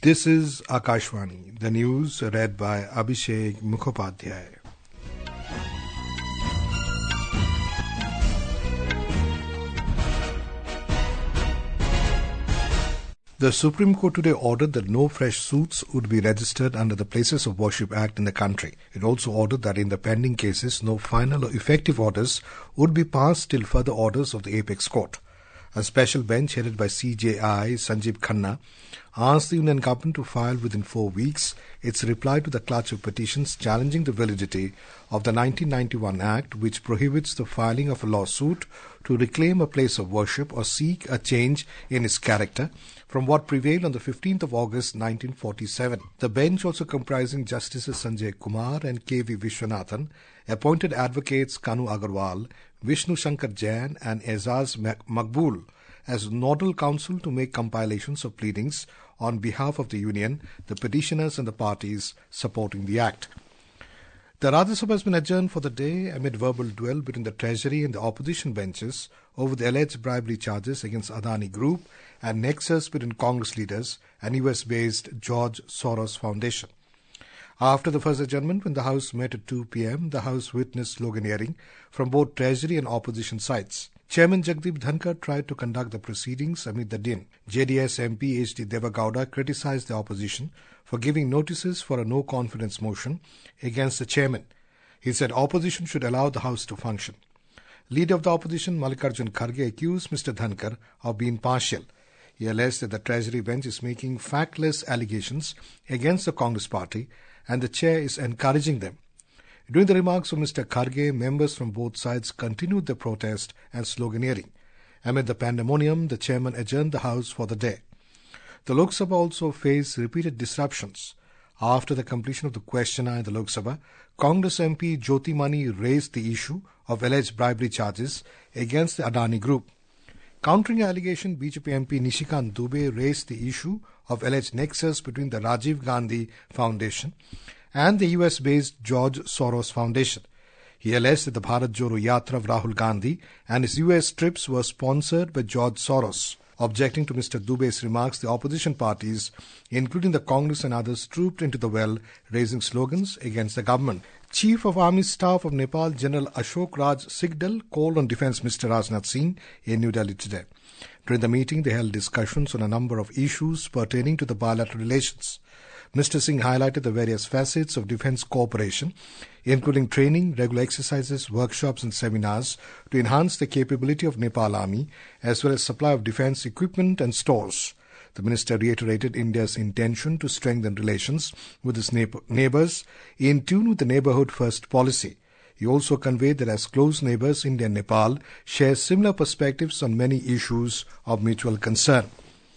This is Akashvani, the news read by Abhishek Mukhopadhyay. The Supreme Court today ordered that no fresh suits would be registered under the Places of Worship Act in the country. It also ordered that in the pending cases, no final or effective orders would be passed till further orders of the Apex Court. A special bench headed by CJI Sanjeev Khanna asked the Union government to file within 4 weeks its reply to the clutch of petitions challenging the validity of the 1991 Act, which prohibits the filing of a lawsuit to reclaim a place of worship or seek a change in its character from what prevailed on the 15th of August 1947. The bench, also comprising Justices Sanjay Kumar and K.V. Vishwanathan, appointed advocates Kanu Agarwal, Vishnu Shankar Jain and Aizaz Maqbool as nodal counsel to make compilations of pleadings on behalf of the Union, the petitioners and the parties supporting the Act. The Rajya Sabha has been adjourned for the day amid verbal duel between the Treasury and the opposition benches over the alleged bribery charges against Adani Group and nexus between Congress leaders and US-based George Soros Foundation. After the first adjournment, when the House met at 2 p.m., the House witnessed sloganeering from both Treasury and opposition sides. Chairman Jagdeep Dhankar tried to conduct the proceedings amid the din. JDS MP H.D. Devagowda criticized the opposition for giving notices for a no-confidence motion against the chairman. He said opposition should allow the House to function. Leader of the opposition, Mallikarjun Kharge, accused Mr. Dhankar of being partial. He alleged that the Treasury bench is making factless allegations against the Congress party and the chair is encouraging them. During the remarks of Mr. Kharge, members from both sides continued their protest and sloganeering. Amid the pandemonium, the chairman adjourned the House for the day. The Lok Sabha also faced repeated disruptions. After the completion of the question hour in the Lok Sabha, Congress MP Jyoti Mani raised the issue of alleged bribery charges against the Adani Group. Countering the allegation, BJP MP Nishikant Dubey raised the issue of alleged nexus between the Rajiv Gandhi Foundation and the US-based George Soros Foundation. He alleged that the Bharat Jodo Yatra of Rahul Gandhi and his US trips were sponsored by George Soros. Objecting to Mr. Dubey's remarks, the opposition parties, including the Congress and others, trooped into the well, raising slogans against the government. Chief of Army Staff of Nepal, General Ashok Raj Sigdal, called on Defence Minister Rajnath Singh in New Delhi today. During the meeting, they held discussions on a number of issues pertaining to the bilateral relations. Mr. Singh highlighted the various facets of defence cooperation, including training, regular exercises, workshops and seminars to enhance the capability of Nepal Army, as well as supply of defence equipment and stores. The minister reiterated India's intention to strengthen relations with its neighbours in tune with the Neighbourhood First policy. He also conveyed that as close neighbours, India and Nepal share similar perspectives on many issues of mutual concern.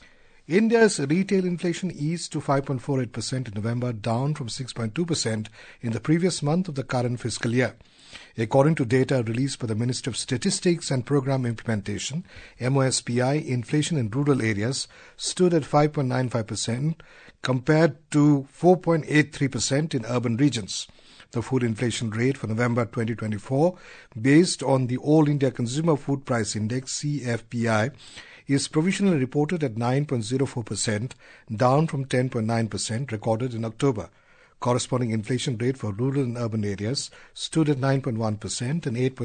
India's retail inflation eased to 5.48% in November, down from 6.2% in the previous month of the current fiscal year. According to data released by the Ministry of Statistics and Programme Implementation, MOSPI, inflation in rural areas stood at 5.95% compared to 4.83% in urban regions. The food inflation rate for November 2024, based on the All India Consumer Food Price Index, CFPI, is provisionally reported at 9.04%, down from 10.9% recorded in October. Corresponding inflation rate for rural and urban areas stood at 9.1% and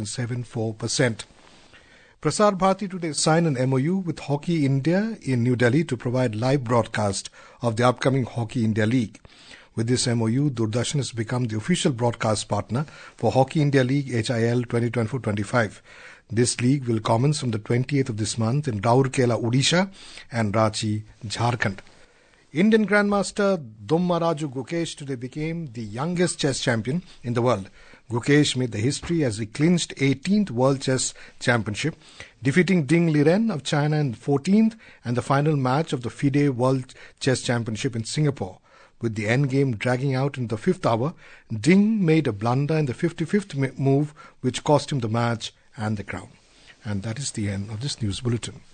8.74%. Prasar Bharati today signed an MOU with Hockey India in New Delhi to provide live broadcast of the upcoming Hockey India League. With this MOU, Doordarshan has become the official broadcast partner for Hockey India League HIL 2024-25. This league will commence from the 28th of this month in Rourkela, Odisha and Ranchi, Jharkhand. Indian Grandmaster Dommaraju Gukesh today became the youngest chess champion in the world. Gukesh made the history as he clinched 18th World Chess Championship, defeating Ding Liren of China in 14th and the final match of the FIDE World Chess Championship in Singapore. With the endgame dragging out in the 5th hour, Ding made a blunder in the 55th move, which cost him the match and the crown. And that is the end of this news bulletin.